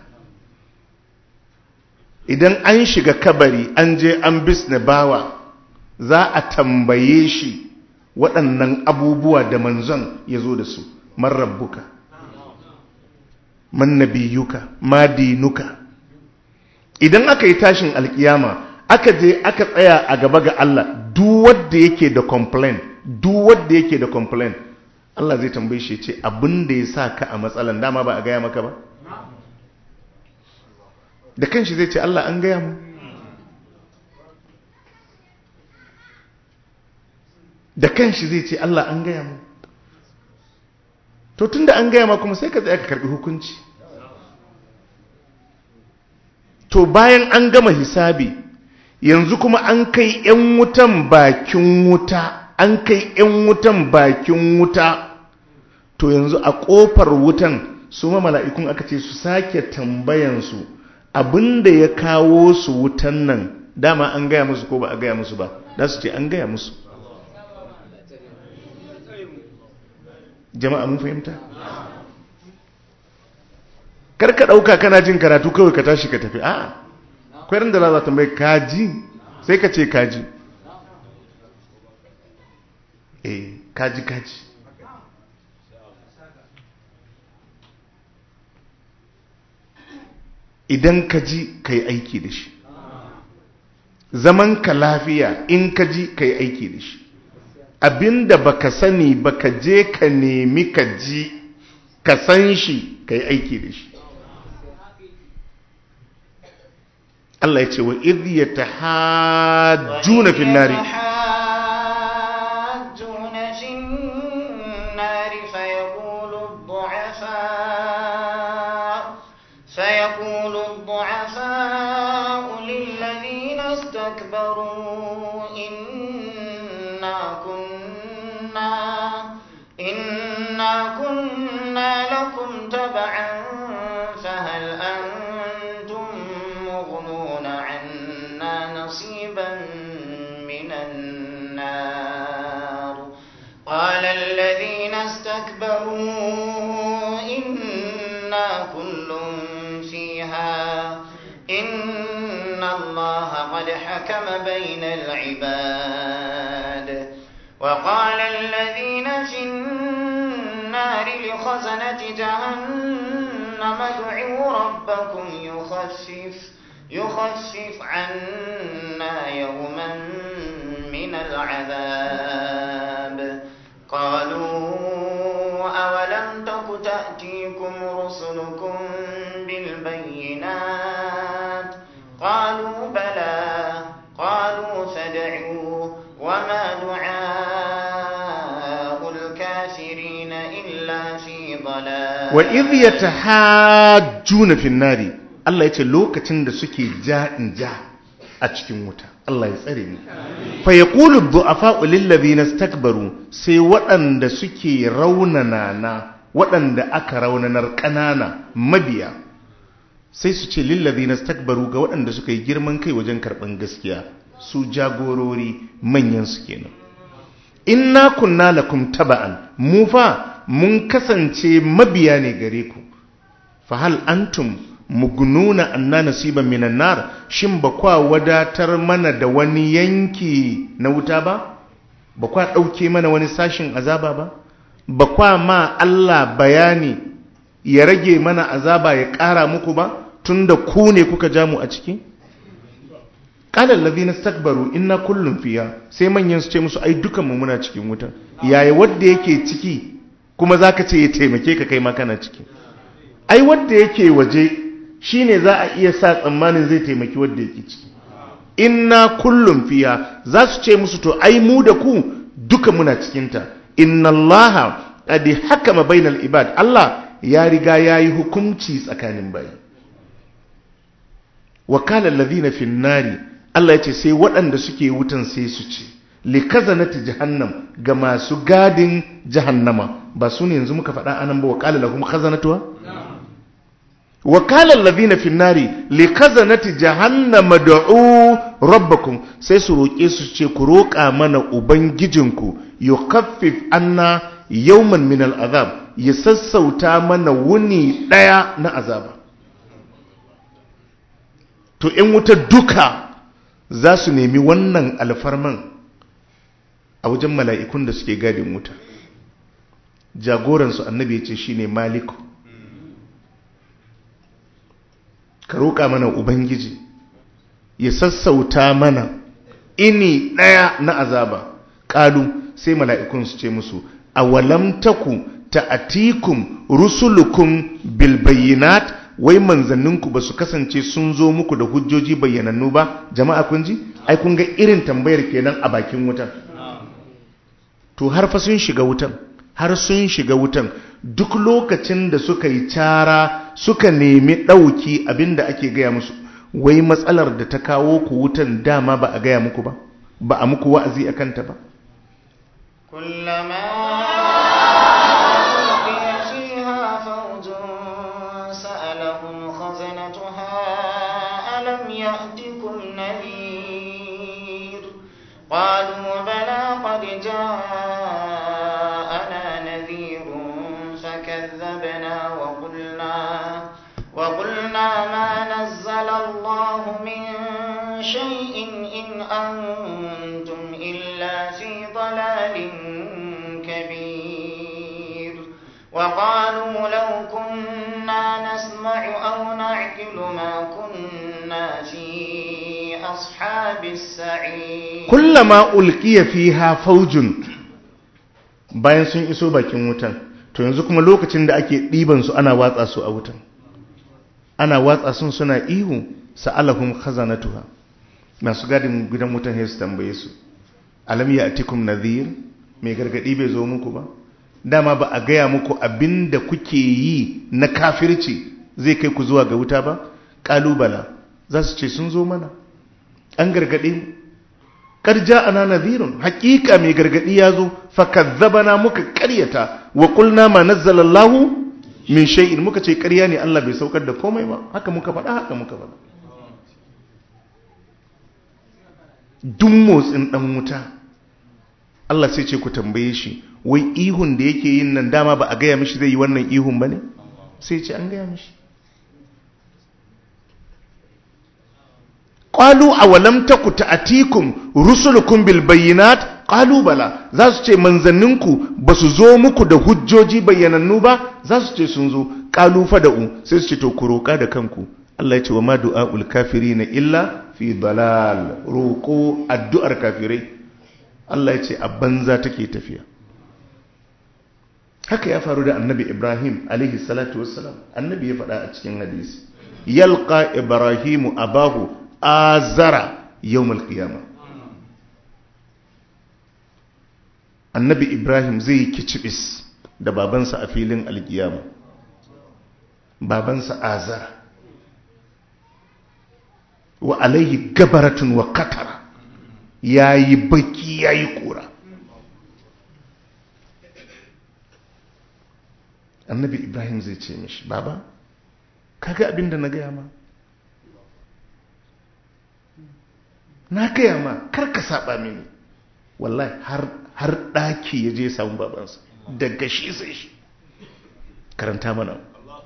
Idan an shiga kabari an je an bisne bawa, za a tambaye shi waɗannan abubuwa da manzon ya zo da su. Man rabbuka, man nabiyuka, ma dinuka. Idan aka yi tashin alkiyama aka je aka tsaya a gaba ga Allah, duk wanda yake da complaint, Allah zai tambaye shi ce abin da ya sa ka a matsalan dama ba a gaya maka ba. Da kanshi zai ce Allah an gaya mu. Da kanshi zai ce Allah an gaya mu. To tunda an gaya ma kuma sai ka tsaya ka karbi hukunci. To bayan an gama hisabi, yanzu kuma an kai 'yan wutan bakin wuta, to yanzu a ƙofar wutan su ma mala'ikun aka ce su sake tambayansu abinda ya kawo su wutan nan, dama an gaya musu ko ba a gaya musu ba, da su ce an gaya musu. Jama'a mun fahimta? Karka ɗauka kana jin karatu kawai ka tashi ka tafi, a'a. Kwarin da za ta tambaye kaji, sai ka ce kaji. Kaji. Idan ka ji ka yi aiki da shi, zaman ka lafiya in ka ji ka yi aiki da shi. Abinda baka sani baka je ka nemi ka ji ka san shi ka yi aiki da shi. Allah ya ce wa idh yatahajjuna fin nari فيقول الضعفاء للذين استكبروا إنا كنا لكم تبعا فهل أنتم مغنون عنا نصيبا من النار قال الذين استكبروا إنا كل فيها إن الله قد حكم بين العباد وقال الذين في النار لخزنة جهنم ادعوا ربكم يخفف عنا يوما من العذاب قالوا أولم تك تأتيكم رسلكم بالبينات قالوا بلى قالوا فادعوا وما دعاء الكافرين إلا في ضلال وإذ يتحاجون في النار Allah ya ce lokacin da suke ja'in ja a cikin wuta Allah ya tsare mu fa yaqulu ad-du'afa'u lil ladina istakbaru sai waɗanda suke raunana waɗanda aka raunanar ƙanana mabiya sai su ce lil ladina istakbaru ga waɗanda suka yi girman kai wajen karɓan gaskiya su jagorori manyan su kenan inna kunna lakum taba'an mu fa mun kasance mabiya ne gare ku fa hal antum mugnuna anna nasiban minan nar shin ba kwa wadatar mana da wani yanki na wuta ba ba kwa dauke mana wani sashin azaba ba ba kwa ma Allah bayani ya rage mana azaba ya ƙara muku ba tunda ku ne kuka ja mu a ciki qala allazina istakbaru inna kullun fiha sai manyan su ce musu ai dukan mu muna cikin wuta yaya wanda yake ciki kuma zaka ce ya taimake ka kai ma kana ciki ai wanda yake waje shine za a iya sa tsammanin zai taimaki wanda yake ciki inna kullun fiha za su ce musu to ai mu da ku duka muna cikin ta inna allaha qad hakama bainal ibad Allah ya riga yayi hukunci tsakanin bayi wa qala allazina fin nari Allah ya ce sai waɗanda suke wutan sai su ce likazanati jahannam ga masu gadin jahannama ba su ne yanzu muka faɗa anan ba wa qala lahum khazanatuha wa qala allazina fin nari likazanati jahannama da'u rabbakum sai su roke su ce ku roƙa mana ubangijinku yukaffif anna yawman min al'azab ya sassauta mana wuni daya na azaba to in wuta duka za su nemi wannan alfarman a wajen mala'ikun da suke gadin wuta jagoransu annabi ya ce shi ne maliku ka roƙa mana ubangiji ya sassauta mana ini ɗaya na azaba ƙalu sai mala'ikun su ce musu a walamtaku ta'atikum rusulukum bilbayinat wai manzanninku ba su kasance sun zo muku da hujjoji bayyanannu ba jama'a kun ji ai kun ga irin tambayar kenan a bakin wutan to har fa sun shiga wutan duk lokacin da suka yi cara suka nemi ɗauki abinda ake gaya musu wai matsalar da ta kawo ku wutan dama ba a gaya muku ba ba a muku wa'azi a kanta ba قالوا بلى قد جاءنا نذير فكذبنا وقلنا ما نزل الله من شيء إن أنتم إلا في ضلال كبير وقالوا لو كنا نسمع أو نعقل ما كنا في أصحاب السعير كلما ألقي فيها فوج bayan sun iso bakin wutan to yanzu kuma lokacin da ake ɗiban su ana watsa su a wutan ana watsa sun suna ihu sa'alahum khazanatuha masu gadin gidan wutan sai su tambaye su alam ya'tikum nadhir mai gargadi bai zo muku ba dama ba a gaya muku abinda kuke yi na kafirci zai kai ku zuwa ga wuta ba kalubala za su ce sun zo mana an gargade mu karja ana nadhirun haqiqa mai gargadi yazo fakazzabana muka ƙaryata wa qulna ma nazzalallahu min shay'in muka ce ƙarya ne Allah bai saukar da komai ba haka muka faɗa duk motsin dan wuta Allah sai ce ku tambaye shi wai ihun da yake yin nan dama ba a gaya mishi zai yi wannan ihun bane sai ce an gaya mishi qalu awalam taku ta'atikum rusulukum bil bayyinat qalu bala za su ce manzanninku ba su zo muku da hujjoji bayyanannu ba za su ce sun zo qalu fada'u sai su ce to ku roka da kanku Allah ya ce wa ma du'aul kafirin illa fi dalal roko addu'ar kafirai Allah ya ce a banza take tafiya haka ya faru da annabi Ibrahim alaihi salatu wassalam annabi ya faɗa a cikin hadisi yalqa ibrahimu abahu azara yawmal qiyama annabi Ibrahim zai yi kicibis da babansa a filin alkiyama babansa azara wa alaihi gabaratun wa katara, yayi baki yayi kura. Annabi Ibrahim zai ce mishi, baba kaga abinda na gaya ma, na gaya ma kar ka saba mini. Wallahi har daki ya je samun babansa, daga shi sai shi. Karanta mana.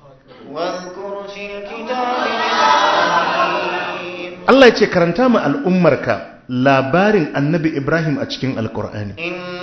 Allah ya ce karanta ma al'ummarka labarin Annabi Ibrahim a cikin Alƙur'ani.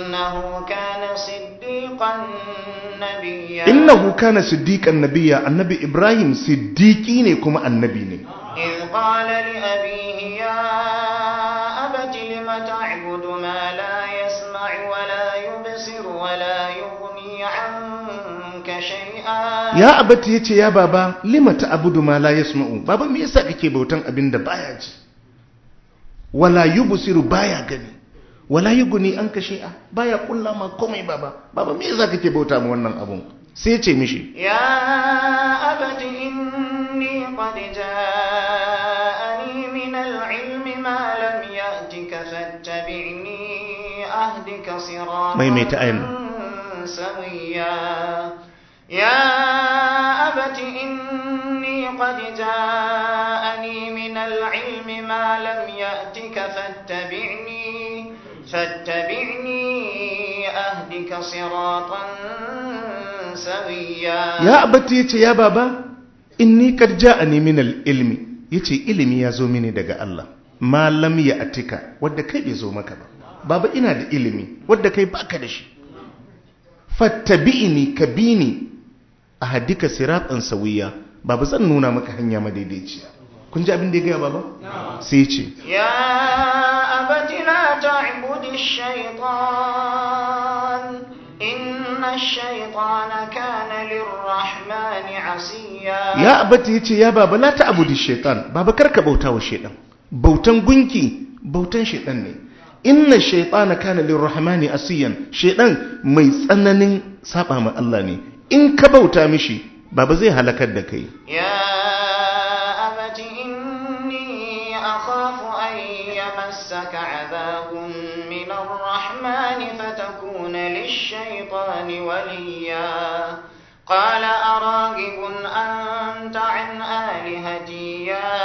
Innahu kana siddiqan nabiyya. Annabi Ibrahim siddiqi ne kuma annabi ne. إذ قال لأبيه يا أبت لم تعبد ما لا يسمع ولا يبصر ولا يغني عنك شيئا. Ya abati yace ya baba lima ta'budu ma la yasma'u. Baba me yasa kake bautan abinda baya ji? Wala yubsiru baya gani. Wala yughni anka shay'a baya kullama komai baba. Baba me yasa kake bauta mu wannan abun? Sai ya ce mishi ya abati inni qad ja'ani min al-ilmi ma lam ya'tika fattabi'ni ahdika siratan sawiya. Ya abati inni qad ja'ani min al-ilmi ma lam ya'tika fattabi'ni ahdika siratan ya abati yace ya baba inni kad ja'ani min al-ilmi, yace ilimi ya zo mini daga Allah, ma lam ya'tika wanda kai bai zo maka ba. Baba ina da ilimi wanda kai baka da shi. Fattabi'ni kabini ahdika siratan sawiya. Baba zan nuna maka hanya madaidaiciya. Kun ji abin da ya ga baba? Sai ya ce ya abati la ta'budi ash-shaytan inna ash-shaytana kana lir-rahmani 'asiya. Ya abati yace ya baba la ta'budi ash-shaytan. Baba karka bautawa shaytan. Bautan gunki bautan shaytan ne. Inna ash-shaytana kana lir-rahmani 'asiyan. Shaytan mai tsananin saba ma Allah ne. In ka bauta mishi baba zai halakar da kai. Ya abati inni akhafu an yamassaka 'adhabun min ar-rahmani fatakuna lish-shaytani waliya. Qala araghibun anta 'an alihati ya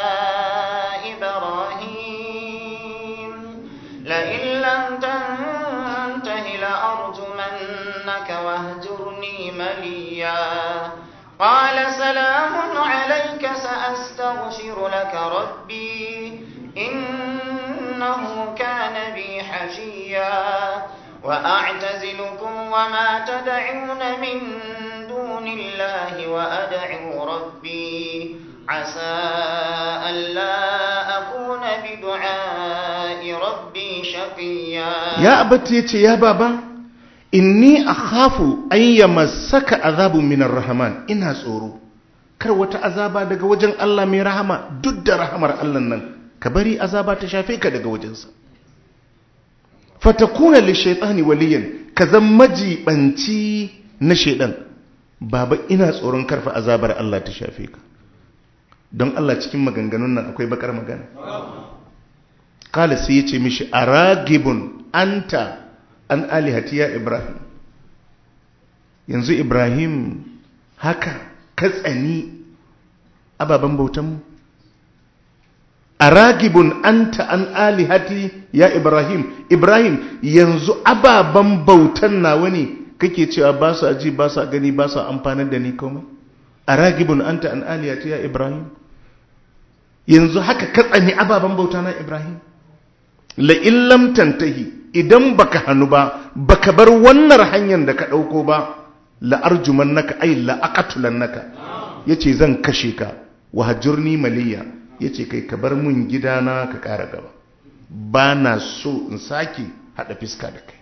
Ibrahim la in lam tantahi la arjumannaka wahjurni maliya. قال سلام عليك سأستغفر لك ربي إنه كان بي حفيا وأعتزلكم وما تدعون من دون الله وأدعو ربي عسى ألا أكون بدعاء ربي شقيا. يا أبتي يا بابا inni akhafu an yamassaka azabun minar rahman. Ina tsoro kar wata azaba daga wajen Allah mai rahama. Duk da rahamar Allah nan ka bari azaba ta shafe ka daga wajensa. Fatakuna lishaytani waliyan, ka zan majibanci na shaydan. Baba ina tsoron karfa azabar Allah ta shafe ka. Don Allah cikin maganganun nan akwai bakar magana. Kala sai yace mishi aragibun anta an alihati ya Ibrahim. Yanzu Ibrahim haka ka tsani ababen bautanmu? Aragibun anta an alihati ya Ibrahim. Ibrahim yanzu ababen bautan nawa ne kake cewa ba su aji ba su gani ba su amfanar da ni komai? Aragibun anta an alihati ya Ibrahim. Yanzu haka ka tsani ababen bauta na Ibrahim? La illam tantahi, idan baka hannu ba baka bar wannan hanyar da ka dauko ba, la arjumannaka ay la aqtulannaka. Yace zan kashe ka. Wahjurni maliya, yace kai ka bar mun gidana ka kara gaba. Bana so in saki hada fiska da kai.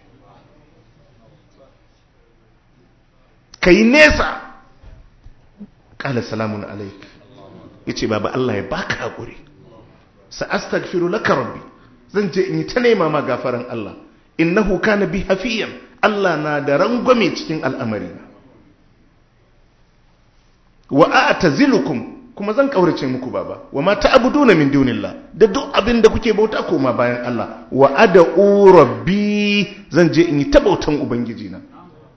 Kai nesa. Qala salamun alayk. Yace baba Allah ya baka hakuri. Sa astaghfiru laka rabbi. Zan je in yi ta nema ma gafaran Allah. Innahu kana bi hafiyan. Allah na da rangwame cikin al'amari. Wa a'tazilukum, kuma zan kaurace muku baba wa ma ta'buduna min dunillah da duk abin da kuke bauta koma bayan Allah wa ad'u rabbi zan je in yi ta bautan ubangiji na.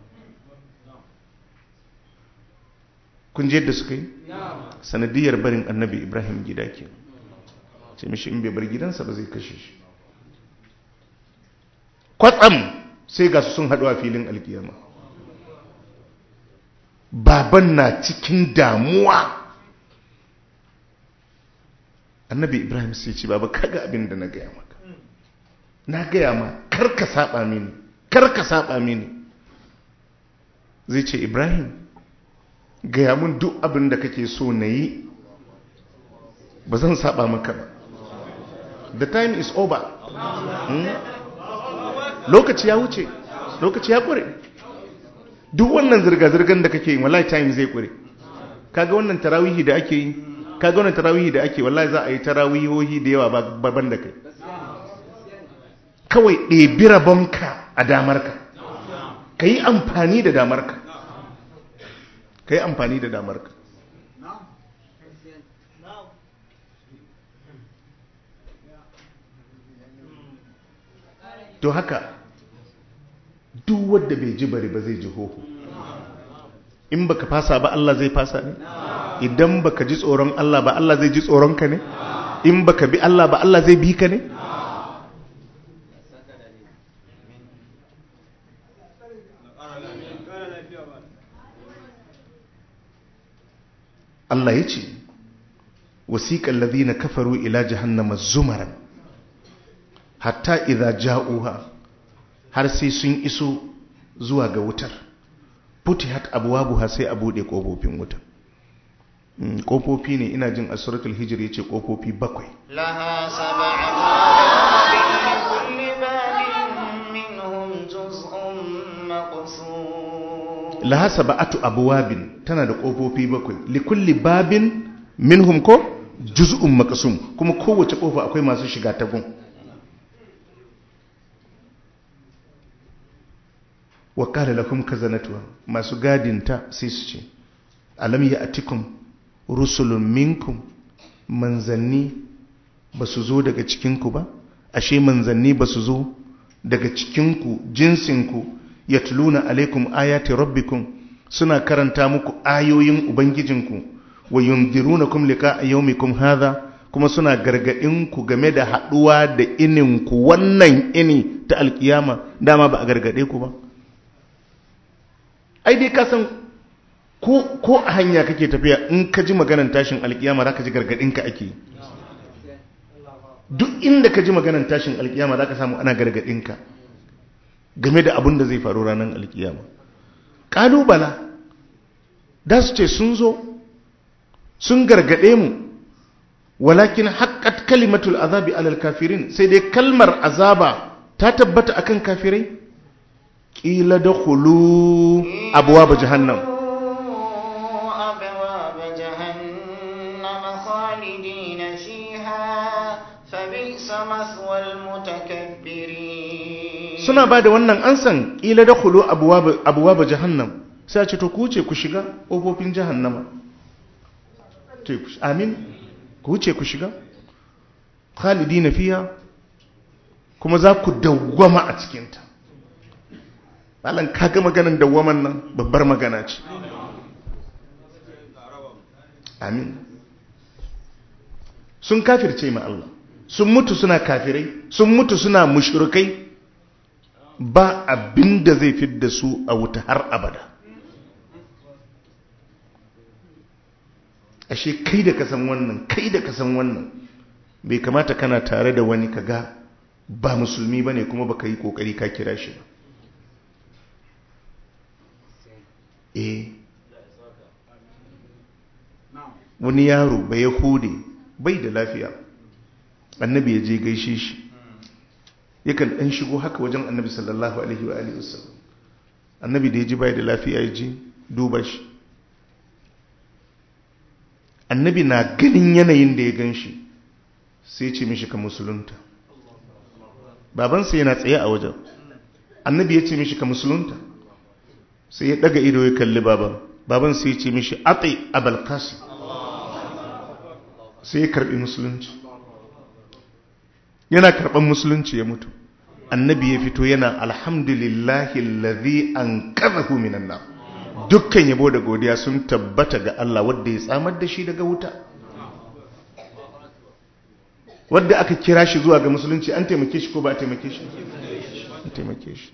kun je yadda suka yi sanadiyar barin annabi Ibrahim gida ke ce mishi in bai bar gidansa ba zai kashe shi. kwatsam sai ga su sun haɗu a filin alkiyama. Baban na cikin damuwa. Annabi Ibrahim sai ce baba kaga abin da na gaya maka. Na gaya ma kar ka saba mini, kar ka saba mini. Zai ce Ibrahim gaya mun duk abin da kake so na yi, ba zan saba maka ba. The time is over. Lokaci ya wuce, lokaci ya kure. Duk wannan zirga-zirgan da kake yi wallahi time zai kure. Kaga wannan tarawihi da ake yi, kaga wannan tarawihi da ake wallahi za a yi tarawihohi da yawa baban da kai. Kawai ɗebi rabonka a damarka. Ka yi amfani da damarka. Ka yi amfani da damarka. To haka duk wanda bai ji bari ba zai ji hoho. In baka fasa ba Allah zai fasa ne? Idan baka ji tsoron Allah ba Allah zai ji tsoron ka ne? In baka bi Allah ba Allah zai bi ka ne? Allah ya ce wasiqal ladina kafaru ila jahannama zumaran hatta idza ja'uha har sai sun iso zuwa ga wutar futihat abwabuha sai a bude kofofin wutar. Kofofi ne ina jin a suratul hijr yace kofofi 7. laha sab'atu abwabin kulli babin minhum juz'un maqsum. Laha sab'atu abwabin tana da kofofi 7 likulli babin minhum ko juz'un maqsum kuma kowace kofa akwai masu shiga ta gun. wa qala lakum kazanatuha masu gadinta sai su ce alam ya'tikum rusulun minkum manzanni basu zo daga cikinku ba ashe manzanni basu zo daga cikinku jinsinku yatluna alaikum ayati rabbikum suna karanta muku ayoyin ubangijinku wa yunzirunakum liqa'a yawmikum hadha kuma suna gargadin ku game da haduwa da ininku wannan ini ta alkiyama dama ba a gargade ku ba. Ai dai ka san ko a hanya kake tafiya in ka ji maganar tashin alkiyama zaka ji gargadin ka ake. Duk inda ka ji maganar tashin alkiyama zaka samu ana gargadin ka game da abin da zai faru ranar alkiyama. Kalubala da su ce sun zo sun gargade mu walakin haqqat kalimatul azabi alal kafirin sai dai kalmar azaba ta tabbata akan kafirai. Ƙila da hulu abuwa ba jahannam. Suna ba da wannan ansan ƙila da hulu abuwa ba jahannam sai a ce to ku wuce ku shiga ƙofofin jahannama. Amin, ku wuce ku shiga. Khalidina fiha kuma za ku dawwama a cikinta. Malan kaga maganan dawwaman nan babbar magana ce. Amin. Sun kafirce ma Allah. Sun mutu suna kafirai, sun mutu suna mushrikai. Ba abinda zai fidda su a wuta har abada. Ashe kai da ka san wannan, kai da ka san wannan bai kamata kana tare da wani kaga ba musulmi bane kuma baka yi kokari ka kira shi ba. Wani yaro ba Yahude bai da lafiya, annabi ya je gaishe shi, yakan dan shigo haka wajen annabi sallallahu alaihi wa alihi wasallam. Annabi da ya ji bai da lafiya ya je duba shi. Annabi na ganin yanayin da ya gan shi sai ya ce mishi ka musulunta. Babansa yana tsaye a wajen. Annabi ya ce mishi ka musulunta. Sai ya daga ido ya kalli baban sai ya ce mishi ati abul qasim sai ya karbi musulunci. Yana karban musulunci ya mutu. Annabi ya fito yana alhamdulillahi allazi anqadhahu minan nar. Dukkan yabo da godiya sun tabbata ga Allah wanda ya tsamar da shi daga wuta. Wanda aka kira shi zuwa ga musulunci an taimake shi ko ba a taimake shi? An taimake shi.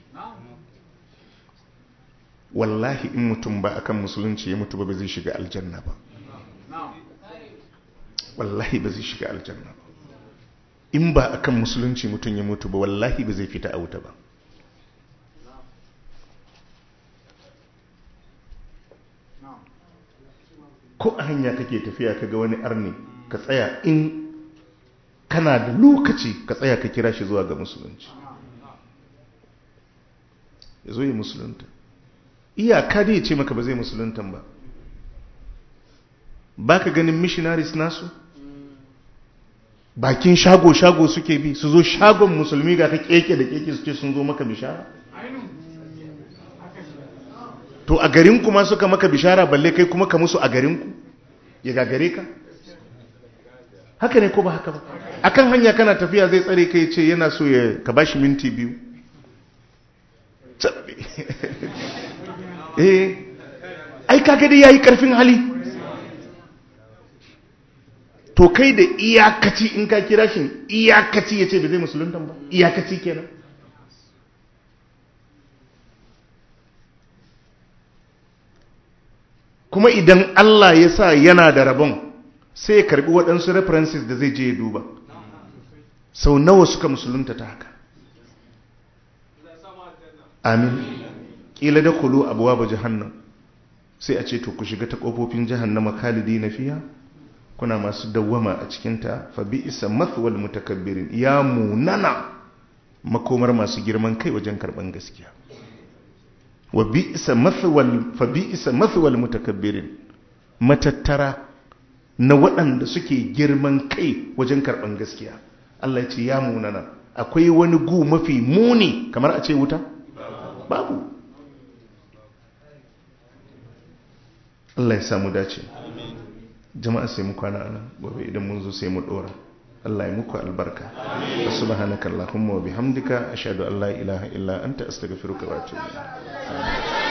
Wallahi in mutum ba akan musulunci ya mutu ba zai shiga aljanna ba. Wallahi ba zai shiga aljanna ba. In ba akan musulunci mutum ya mutu ba wallahi ba zai fita a wuta ba. Ko a hanya kake tafiya kaga wani arni ka tsaya, in kana da lokaci ka tsaya ka kira shi zuwa ga musulunci, ya zo yi musulunta. Iyaka dai ya ce maka ba zai musuluntan ba. Ba ka ganin missionaries nasu bakin shago-shago suke bi su zo shagon musulmi ga ka keke da keke su ce sun zo maka bishara. To a garinku ma suka maka bishara, balle kai kuma ka musu a garinku ya gagare ka. Haka ne ko ba haka ba? Akan hanya kana tafiya zai tsare kai ce yana so ya ka bashi minti 2. Ai kaga dai yayi karfin hali. To kai da iyakaci in ka kira shi iyakaci yace ba zai musulunta ba, iyakaci kenan. Kuma idan Allah ya sa yana da rabon sai ya karbi waɗansu references da zai je ya duba. Sau nawa suka musulunta ta haka? Amin. Ƙila da kulu abuwa ba jahannam, sai a ce to ku shiga ta ƙofofin jahannama khalidi na fiya, kuna masu dawwama a cikinta. Fa bi isa mathwal mutakabbirin, ya munana makomar masu girman kai wajen karɓan gaskiya. Wa bi isa mathwal mutakabbirin, matattara na waɗanda suke girman kai wajen karɓan gaskiya. Allah ya ce ya munana. Akwai wani gu mafi muni kamar a ce wuta? Babu. Allah ya samu dace. Jama'a sai mu kwana anan, gobe idan mun zo sai mu dora. Allah ya muku albarka. Subhanakallahumma wa bihamdika ashhadu an la ilaha illa anta astaghfiruka wa atubu ilayk.